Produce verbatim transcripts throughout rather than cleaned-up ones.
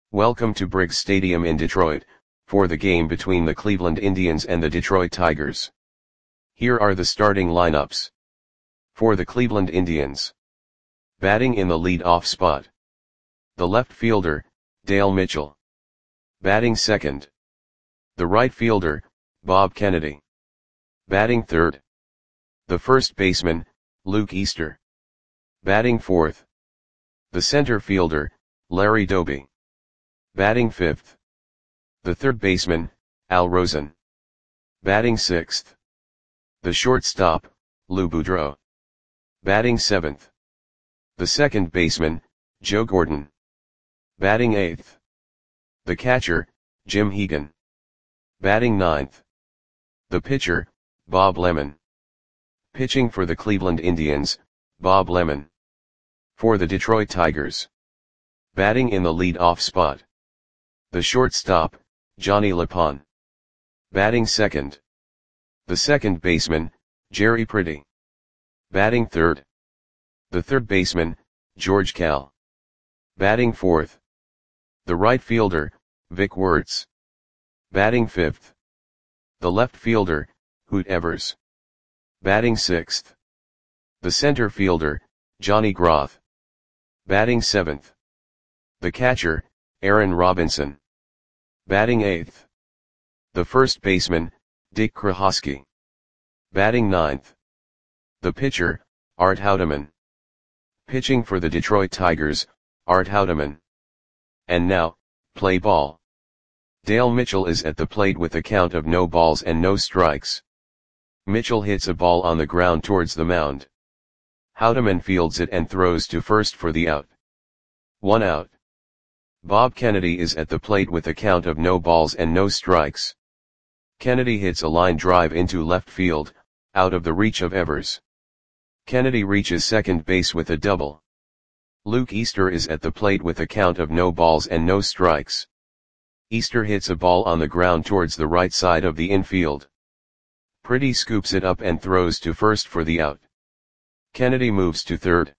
Welcome to Briggs Stadium in Detroit, for the game between the Cleveland Indians and the Detroit Tigers. Here are the starting lineups. For the Cleveland Indians. Batting in the lead-off spot. The left fielder, Dale Mitchell. Batting second. The right fielder, Bob Kennedy. Batting third. The first baseman, Luke Easter. Batting fourth. The center fielder, Larry Doby. Batting fifth. The third baseman, Al Rosen. Batting sixth. The shortstop, Lou Boudreau. Batting seventh. The second baseman, Joe Gordon. Batting eighth. The catcher, Jim Hegan. Batting ninth. The pitcher, Bob Lemon. Pitching for the Cleveland Indians, Bob Lemon. For the Detroit Tigers. Batting in the lead-off spot. The shortstop, Johnny LePon. Batting second. The second baseman, Jerry Pretty. Batting third. The third baseman, George Kell. Batting fourth. The right fielder, Vic Wertz. Batting fifth. The left fielder, Hoot Evers. Batting sixth. The center fielder, Johnny Groth. Batting seventh. The catcher, Aaron Robinson. Batting eighth. The first baseman, Dick Krahoski. Batting ninth. The pitcher, Art Houdeman. Pitching for the Detroit Tigers, Art Houdeman. And now, play ball. Dale Mitchell is at the plate with a count of no balls and no strikes. Mitchell hits a ball on the ground towards the mound. Houdeman fields it and throws to first for the out. One out. Bob Kennedy is at the plate with a count of no balls and no strikes. Kennedy hits a line drive into left field, out of the reach of Evers. Kennedy reaches second base with a double. Luke Easter is at the plate with a count of no balls and no strikes. Easter hits a ball on the ground towards the right side of the infield. Pretty scoops it up and throws to first for the out. Kennedy moves to third.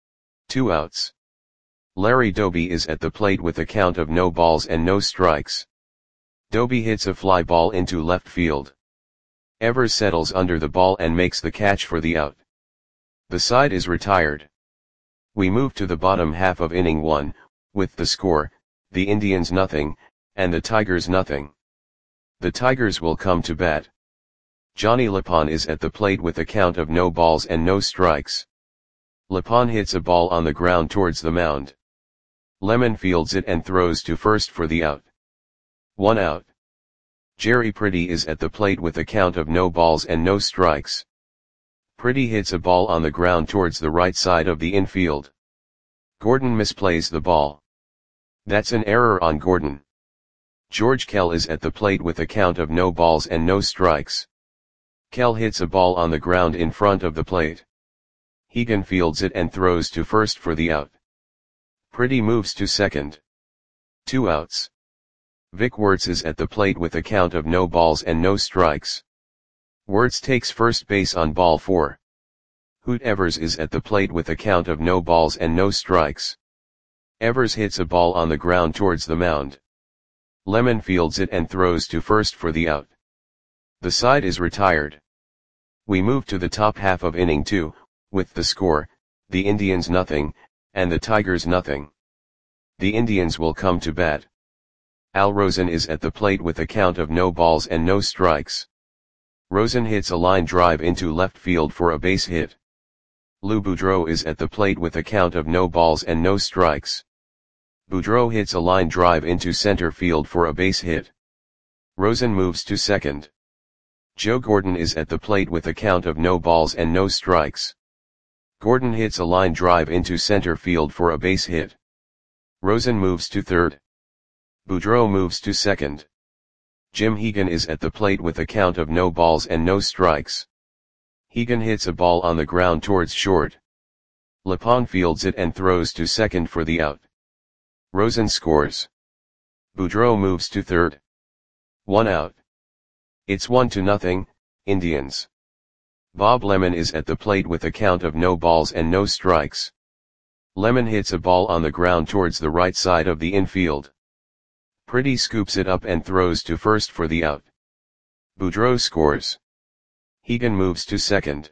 Two outs. Larry Doby is at the plate with a count of no balls and no strikes. Doby hits a fly ball into left field. Evers settles under the ball and makes the catch for the out. The side is retired. We move to the bottom half of inning one, with the score, the Indians nothing, and the Tigers nothing. The Tigers will come to bat. Johnny LePon is at the plate with a count of no balls and no strikes. LePon hits a ball on the ground towards the mound. Lemon fields it and throws to first for the out. One out. Jerry Pretty is at the plate with a count of no balls and no strikes. Pretty hits a ball on the ground towards the right side of the infield. Gordon misplays the ball. That's an error on Gordon. George Kell is at the plate with a count of no balls and no strikes. Kell hits a ball on the ground in front of the plate. Hegan fields it and throws to first for the out. Pretty moves to second. Two outs. Vic Wertz is at the plate with a count of no balls and no strikes. Wertz takes first base on ball four. Hoot Evers is at the plate with a count of no balls and no strikes. Evers hits a ball on the ground towards the mound. Lemon fields it and throws to first for the out. The side is retired. We move to the top half of inning two, with the score, the Indians nothing, and the Tigers nothing. The Indians will come to bat. Al Rosen is at the plate with a count of no balls and no strikes. Rosen hits a line drive into left field for a base hit. Lou Boudreau is at the plate with a count of no balls and no strikes. Boudreau hits a line drive into center field for a base hit. Rosen moves to second. Joe Gordon is at the plate with a count of no balls and no strikes. Gordon hits a line drive into center field for a base hit. Rosen moves to third. Boudreau moves to second. Jim Hegan is at the plate with a count of no balls and no strikes. Hegan hits a ball on the ground towards short. LePon fields it and throws to second for the out. Rosen scores. Boudreau moves to third. One out. It's one to nothing, Indians. Bob Lemon is at the plate with a count of no balls and no strikes. Lemon hits a ball on the ground towards the right side of the infield. Pretty scoops it up and throws to first for the out. Boudreau scores. Hegan moves to second.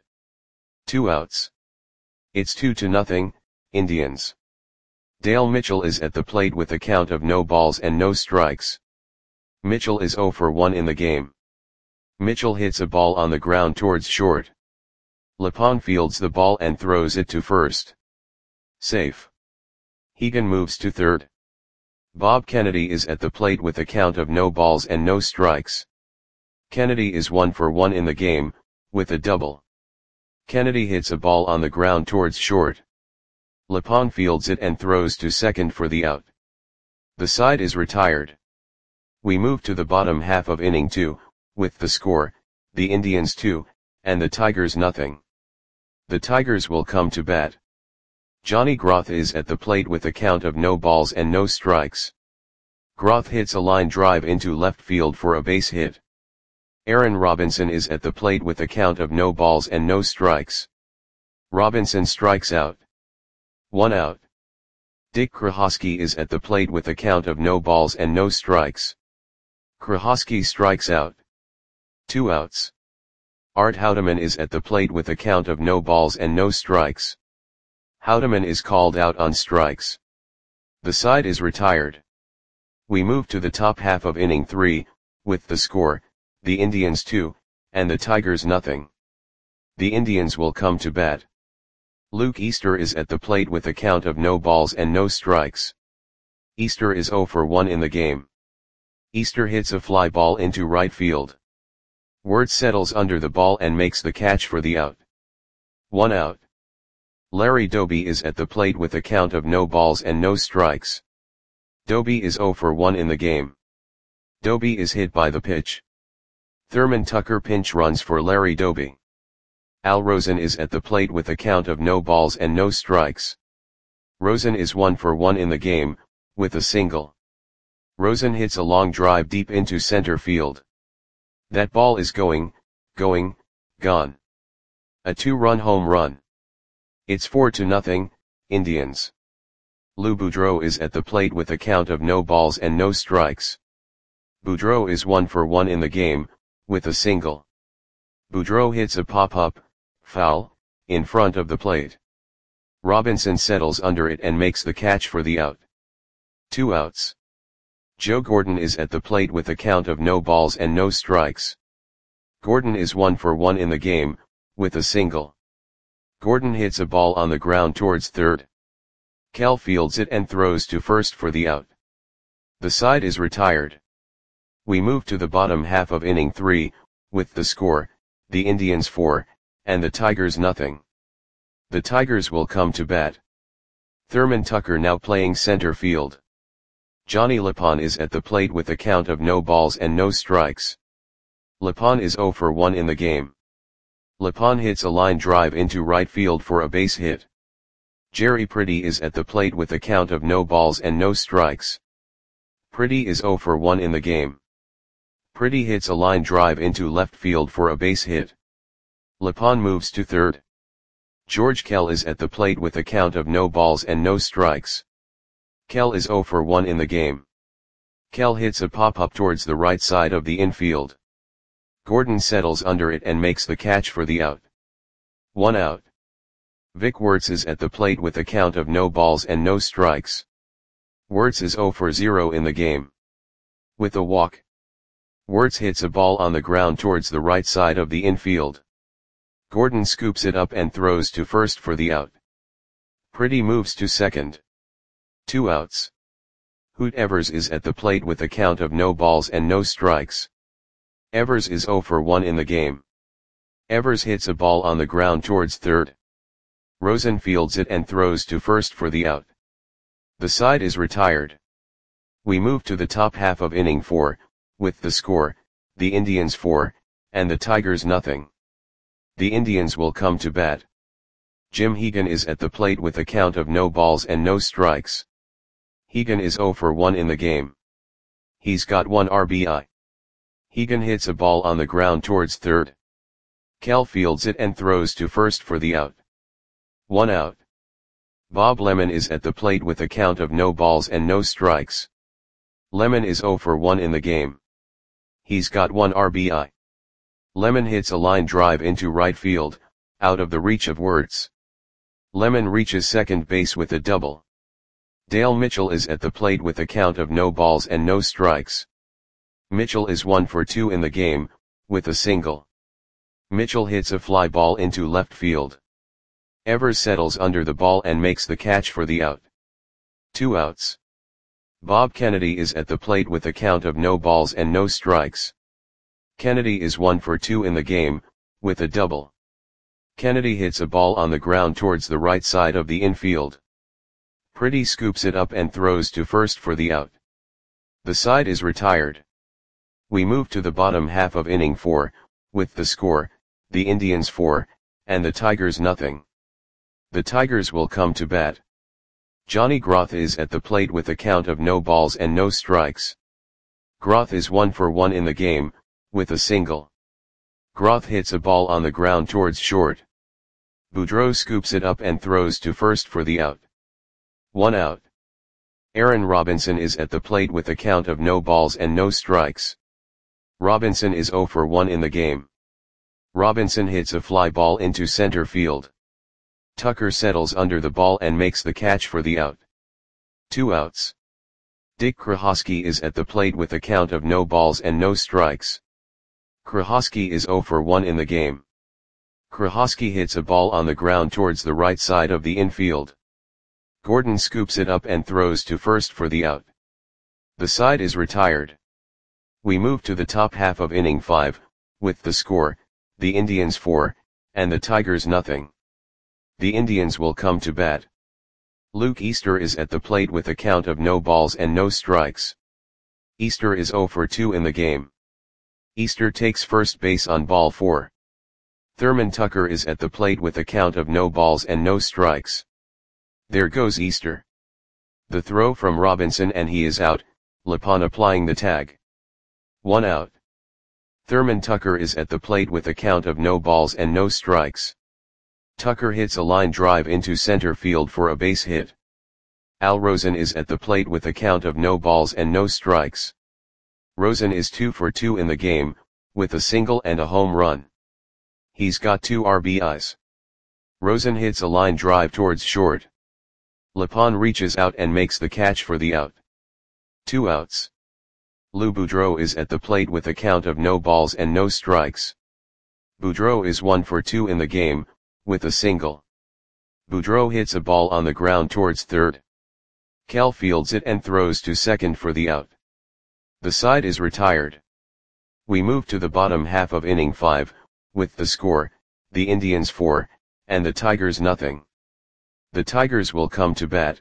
Two outs. It's two to nothing, Indians. Dale Mitchell is at the plate with a count of no balls and no strikes. Mitchell is oh for one in the game. Mitchell hits a ball on the ground towards short. Lepond fields the ball and throws it to first. Safe. Hegan moves to third. Bob Kennedy is at the plate with a count of no balls and no strikes. Kennedy is one for one in the game, with a double. Kennedy hits a ball on the ground towards short. Lepond fields it and throws to second for the out. The side is retired. We move to the bottom half of inning two, with the score, the Indians two, and the Tigers nothing. The Tigers will come to bat. Johnny Groth is at the plate with a count of no balls and no strikes. Groth hits a line drive into left field for a base hit. Aaron Robinson is at the plate with a count of no balls and no strikes. Robinson strikes out. One out. Dick Krahosky is at the plate with a count of no balls and no strikes. Krahosky strikes out. Two outs. Art Houdeman is at the plate with a count of no balls and no strikes. Houdeman is called out on strikes. The side is retired. We move to the top half of inning three, with the score, the Indians two, and the Tigers nothing. The Indians will come to bat. Luke Easter is at the plate with a count of no balls and no strikes. Easter is oh for one in the game. Easter hits a fly ball into right field. Wirtz settles under the ball and makes the catch for the out. One out. Larry Doby is at the plate with a count of no balls and no strikes. Doby is oh for one in the game. Doby is hit by the pitch. Thurman Tucker pinch runs for Larry Doby. Al Rosen is at the plate with a count of no balls and no strikes. Rosen is one for one in the game, with a single. Rosen hits a long drive deep into center field. That ball is going, going, gone. A two-run home run. It's four to nothing, Indians. Lou Boudreau is at the plate with a count of no balls and no strikes. Boudreau is one for one in the game, with a single. Boudreau hits a pop-up, foul, in front of the plate. Robinson settles under it and makes the catch for the out. Two outs. Joe Gordon is at the plate with a count of no balls and no strikes. Gordon is one for one in the game, with a single. Gordon hits a ball on the ground towards third. Kell fields it and throws to first for the out. The side is retired. We move to the bottom half of inning three, with the score, the Indians four, and the Tigers nothing. The Tigers will come to bat. Thurman Tucker now playing center field. Johnny Lepond is at the plate with a count of no balls and no strikes. Lepond is oh for one in the game. Lepond hits a line drive into right field for a base hit. Jerry Pretty is at the plate with a count of no balls and no strikes. Pretty is oh for one in the game. Pretty hits a line drive into left field for a base hit. Lepond moves to third. George Kell is at the plate with a count of no balls and no strikes. Kell is oh for one in the game. Kell hits a pop-up towards the right side of the infield. Gordon settles under it and makes the catch for the out. One out. Vic Wirtz is at the plate with a count of no balls and no strikes. Wirtz is oh for zero in the game. With a walk. Wirtz hits a ball on the ground towards the right side of the infield. Gordon scoops it up and throws to first for the out. Pretty moves to second. Two outs. Hoot Evers is at the plate with a count of no balls and no strikes. Evers is oh for one in the game. Evers hits a ball on the ground towards third. Rosen fields it and throws to first for the out. The side is retired. We move to the top half of inning four, with the score, the Indians four, and the Tigers nothing. The Indians will come to bat. Jim Hegan is at the plate with a count of no balls and no strikes. Hegan is oh for one in the game. He's got one R B I. Hegan hits a ball on the ground towards third. Kell fields it and throws to first for the out. One out. Bob Lemon is at the plate with a count of no balls and no strikes. Lemon is zero for one in the game. He's got one R B I. Lemon hits a line drive into right field, out of the reach of Wirtz. Lemon reaches second base with a double. Dale Mitchell is at the plate with a count of no balls and no strikes. Mitchell is one for two in the game, with a single. Mitchell hits a fly ball into left field. Evers settles under the ball and makes the catch for the out. Two outs. Bob Kennedy is at the plate with a count of no balls and no strikes. Kennedy is one for two in the game, with a double. Kennedy hits a ball on the ground towards the right side of the infield. Pretty scoops it up and throws to first for the out. The side is retired. We move to the bottom half of inning four, with the score, the Indians four, and the Tigers nothing. The Tigers will come to bat. Johnny Groth is at the plate with a count of no balls and no strikes. Groth is one for one in the game, with a single. Groth hits a ball on the ground towards short. Boudreau scoops it up and throws to first for the out. One out. Aaron Robinson is at the plate with a count of no balls and no strikes. Robinson is zero for one in the game. Robinson hits a fly ball into center field. Tucker settles under the ball and makes the catch for the out. Two outs. Dick Krahosky is at the plate with a count of no balls and no strikes. Krahosky is zero for one in the game. Krahosky hits a ball on the ground towards the right side of the infield. Gordon scoops it up and throws to first for the out. The side is retired. We move to the top half of inning five, with the score, the Indians four, and the Tigers nothing. The Indians will come to bat. Luke Easter is at the plate with a count of no balls and no strikes. Easter is zero for two in the game. Easter takes first base on ball four. Thurman Tucker is at the plate with a count of no balls and no strikes. There goes Easter. The throw from Robinson and he is out, Lepon applying the tag. One out. Thurman Tucker is at the plate with a count of no balls and no strikes. Tucker hits a line drive into center field for a base hit. Al Rosen is at the plate with a count of no balls and no strikes. Rosen is two for two in the game, with a single and a home run. He's got two R B Is. Rosen hits a line drive towards short. Lepon reaches out and makes the catch for the out. Two outs. Lou Boudreau is at the plate with a count of no balls and no strikes. Boudreau is one for two in the game, with a single. Boudreau hits a ball on the ground towards third. Cal fields it and throws to second for the out. The side is retired. We move to the bottom half of inning five, with the score, the Indians four, and the Tigers nothing. The Tigers will come to bat.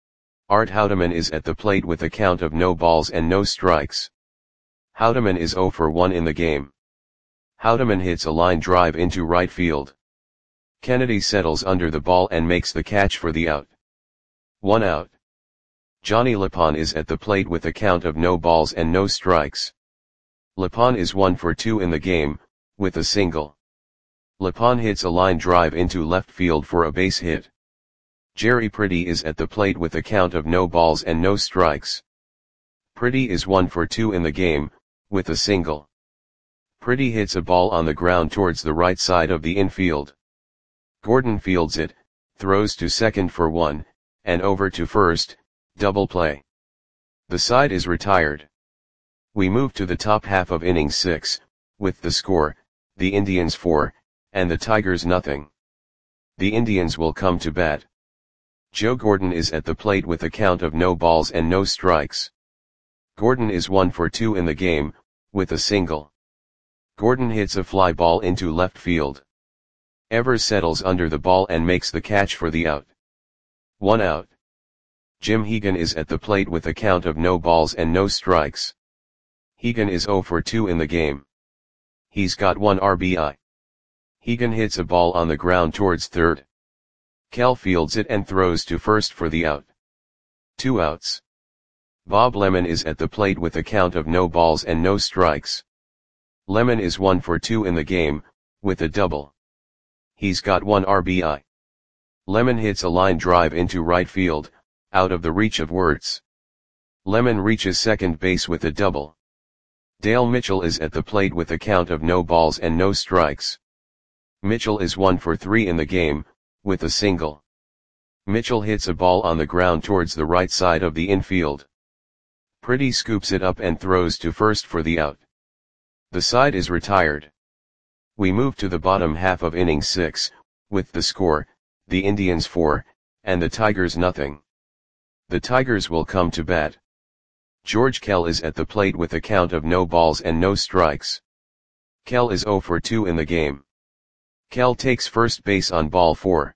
Art Houdeman is at the plate with a count of no balls and no strikes. Houdeman is zero for one in the game. Houdeman hits a line drive into right field. Kennedy settles under the ball and makes the catch for the out. One out. Johnny Lepon is at the plate with a count of no balls and no strikes. Lepon is one for two in the game, with a single. Lepon hits a line drive into left field for a base hit. Jerry Pretty is at the plate with a count of no balls and no strikes. Pretty is one for two in the game, with a single. Pretty hits a ball on the ground towards the right side of the infield. Gordon fields it, throws to second for one, and over to first, double play. The side is retired. We move to the top half of inning six, with the score, the Indians four, and the Tigers nothing. The Indians will come to bat. Joe Gordon is at the plate with a count of no balls and no strikes. Gordon is one for two in the game, with a single. Gordon hits a fly ball into left field. Evers settles under the ball and makes the catch for the out. One out. Jim Hegan is at the plate with a count of no balls and no strikes. Hegan is zero for two in the game. He's got one R B I. Hegan hits a ball on the ground towards third. Cal fields it and throws to first for the out. Two outs. Bob Lemon is at the plate with a count of no balls and no strikes. Lemon is one for two in the game, with a double. He's got one R B I. Lemon hits a line drive into right field, out of the reach of Wirtz. Lemon reaches second base with a double. Dale Mitchell is at the plate with a count of no balls and no strikes. Mitchell is one for three in the game, with a single. Mitchell hits a ball on the ground towards the right side of the infield. Pretty scoops it up and throws to first for the out. The side is retired. We move to the bottom half of inning six, with the score, the Indians four, and the Tigers nothing. The Tigers will come to bat. George Kell is at the plate with a count of no balls and no strikes. Kell is zero for two in the game. Kell takes first base on ball four.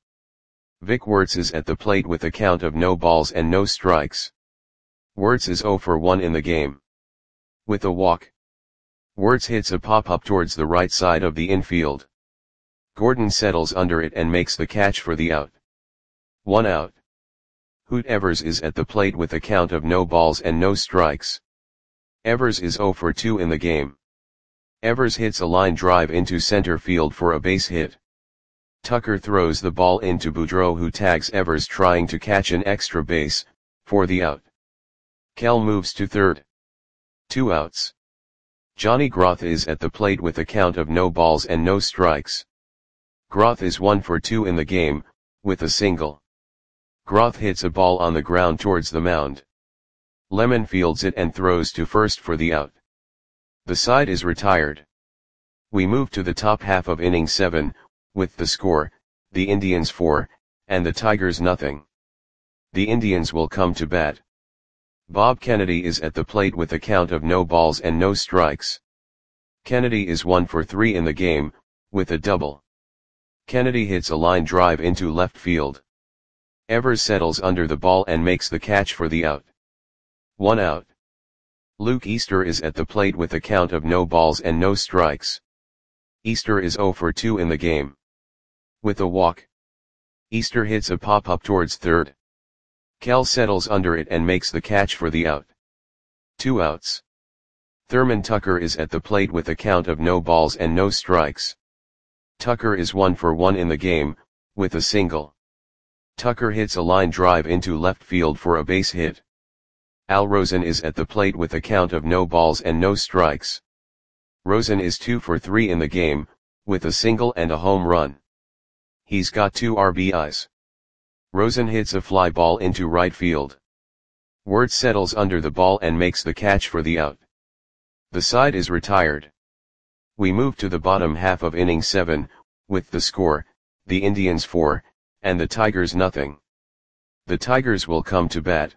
Vic Wertz is at the plate with a count of no balls and no strikes. Wertz is zero for one in the game. With a walk, Wertz hits a pop-up towards the right side of the infield. Gordon settles under it and makes the catch for the out. One out. Hoot Evers is at the plate with a count of no balls and no strikes. Evers is zero for two in the game. Evers hits a line drive into center field for a base hit. Tucker throws the ball into Boudreau, who tags Evers trying to catch an extra base, for the out. Kell moves to third. Two outs. Johnny Groth is at the plate with a count of no balls and no strikes. Groth is one for two in the game, with a single. Groth hits a ball on the ground towards the mound. Lemon fields it and throws to first for the out. The side is retired. We move to the top half of inning seven, with the score, the Indians four, and the Tigers nothing. The Indians will come to bat. Bob Kennedy is at the plate with a count of no balls and no strikes. Kennedy is one for three in the game, with a double. Kennedy hits a line drive into left field. Evers settles under the ball and makes the catch for the out. One out. Luke Easter is at the plate with a count of no balls and no strikes. Easter is zero for two in the game. With a walk, Easter hits a pop-up towards third. Kell settles under it and makes the catch for the out. Two outs. Thurman Tucker is at the plate with a count of no balls and no strikes. Tucker is one for one in the game, with a single. Tucker hits a line drive into left field for a base hit. Al Rosen is at the plate with a count of no balls and no strikes. Rosen is two for three in the game, with a single and a home run. He's got two R B Is. Rosen hits a fly ball into right field. Wertz settles under the ball and makes the catch for the out. The side is retired. We move to the bottom half of inning seven, with the score, the Indians four, and the Tigers nothing. The Tigers will come to bat.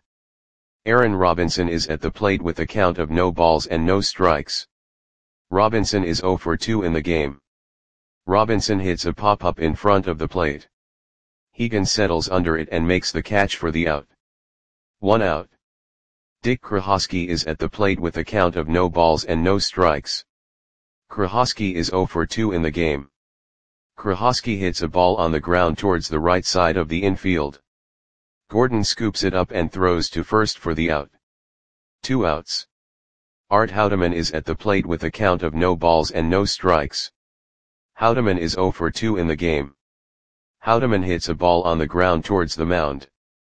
Aaron Robinson is at the plate with a count of no balls and no strikes. Robinson is zero for two in the game. Robinson hits a pop-up in front of the plate. Hegan settles under it and makes the catch for the out. One out. Dick Krahosky is at the plate with a count of no balls and no strikes. Krahosky is zero for two in the game. Krahosky hits a ball on the ground towards the right side of the infield. Gordon scoops it up and throws to first for the out. Two outs. Art Houdeman is at the plate with a count of no balls and no strikes. Houdeman is zero for two in the game. Houdeman hits a ball on the ground towards the mound.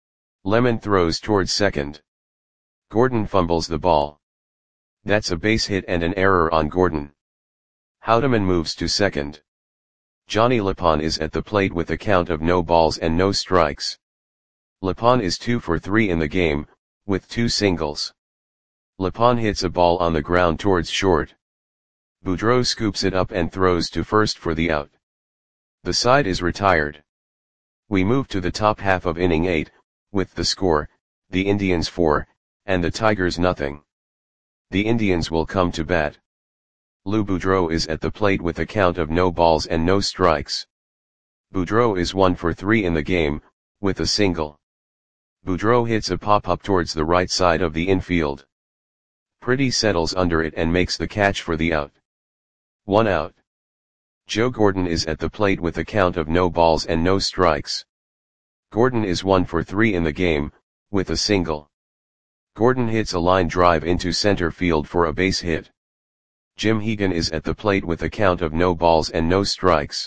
Lemon throws towards second. Gordon fumbles the ball. That's a base hit and an error on Gordon. Houdeman moves to second. Johnny Lapon is at the plate with a count of no balls and no strikes. Lapon is two for three in the game, with two singles. Lapon hits a ball on the ground towards short. Boudreau scoops it up and throws to first for the out. The side is retired. We move to the top half of inning eight, with the score, the Indians four, and the Tigers nothing. The Indians will come to bat. Lou Boudreau is at the plate with a count of no balls and no strikes. Boudreau is one for three in the game, with a single. Boudreau hits a pop-up towards the right side of the infield. Pretty settles under it and makes the catch for the out. One out. Joe Gordon is at the plate with a count of no balls and no strikes. Gordon is one for three in the game, with a single. Gordon hits a line drive into center field for a base hit. Jim Hegan is at the plate with a count of no balls and no strikes.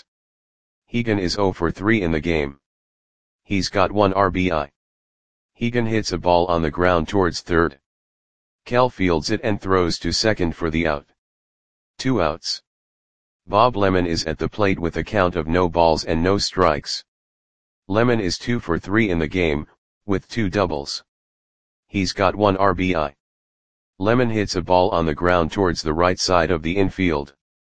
Hegan is zero for three in the game. He's got one R B I. Hegan hits a ball on the ground towards third. Kell fields it and throws to second for the out. Two outs. Bob Lemon is at the plate with a count of no balls and no strikes. Lemon is two for three in the game, with two doubles. He's got one R B I. Lemon hits a ball on the ground towards the right side of the infield.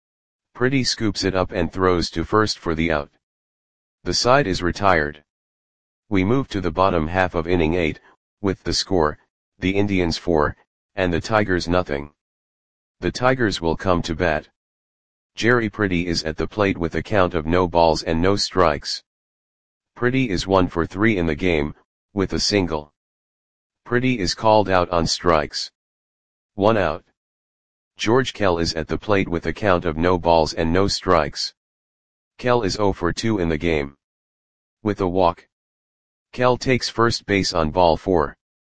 Pretty scoops it up and throws to first for the out. The side is retired. We move to the bottom half of inning eight, with the score, the Indians four, and the Tigers nothing. The Tigers will come to bat. Jerry Pretty is at the plate with a count of no balls and no strikes. Pretty is one for three in the game, with a single. Pretty is called out on strikes. One out. George Kell is at the plate with a count of no balls and no strikes. Kell is zero for two in the game. With a walk. Kell takes first base on ball four.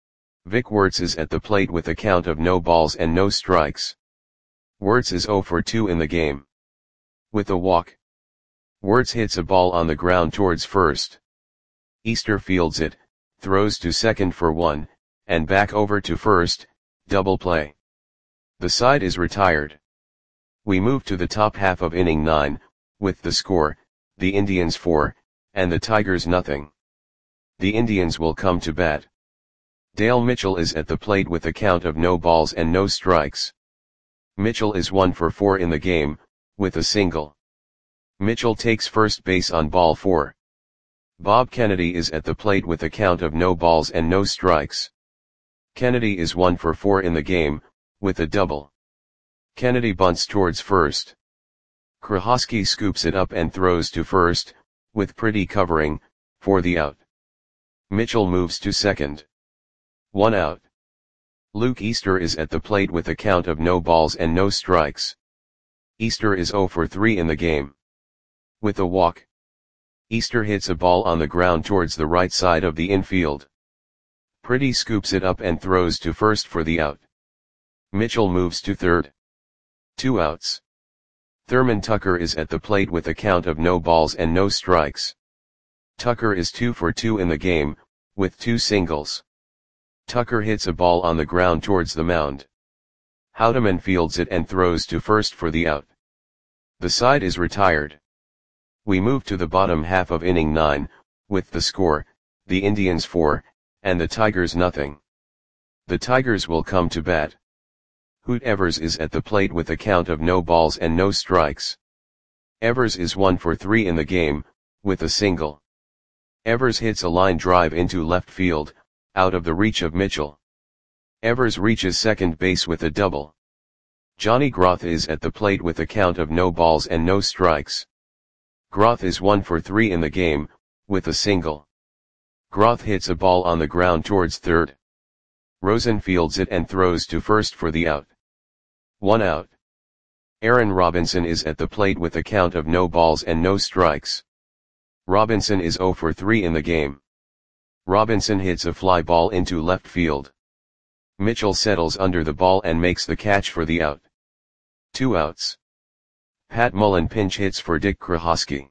Vic Wertz is at the plate with a count of no balls and no strikes. Wertz is zero for two in the game. With a walk. Wertz hits a ball on the ground towards first. Easter fields it, throws to second for one, and back over to first, double play. The side is retired. We move to the top half of inning nine, with the score, the Indians four, and the Tigers nothing. The Indians will come to bat. Dale Mitchell is at the plate with a count of no balls and no strikes. Mitchell is one for four in the game, with a single. Mitchell takes first base on ball four. Bob Kennedy is at the plate with a count of no balls and no strikes. Kennedy is one for four in the game, with a double. Kennedy bunts towards first. Krahosky scoops it up and throws to first, with Pretty covering, for the out. Mitchell moves to second. One out. Luke Easter is at the plate with a count of no balls and no strikes. Easter is zero for three in the game. With a walk. Easter hits a ball on the ground towards the right side of the infield. Pretty scoops it up and throws to first for the out. Mitchell moves to third. Two outs. Thurman Tucker is at the plate with a count of no balls and no strikes. Tucker is two for two in the game, with two singles. Tucker hits a ball on the ground towards the mound. Houdeman fields it and throws to first for the out. The side is retired. We move to the bottom half of inning nine, with the score, the Indians four, and the Tigers nothing. The Tigers will come to bat. Hoot Evers is at the plate with a count of no balls and no strikes. Evers is one for three in the game, with a single. Evers hits a line drive into left field, out of the reach of Mitchell. Evers reaches second base with a double. Johnny Groth is at the plate with a count of no balls and no strikes. Groth is one for three in the game, with a single. Groth hits a ball on the ground towards third. Rosen fields it and throws to first for the out. One out. Aaron Robinson is at the plate with a count of no balls and no strikes. Robinson is zero for three in the game. Robinson hits a fly ball into left field. Mitchell settles under the ball and makes the catch for the out. Two outs. Pat Mullen pinch hits for Dick Krahosky.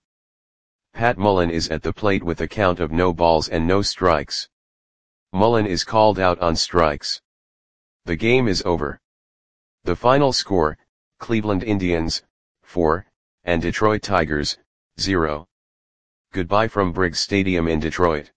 Pat Mullen is at the plate with a count of no balls and no strikes. Mullen is called out on strikes. The game is over. The final score, Cleveland Indians, four, and Detroit Tigers, zero. Goodbye from Briggs Stadium in Detroit.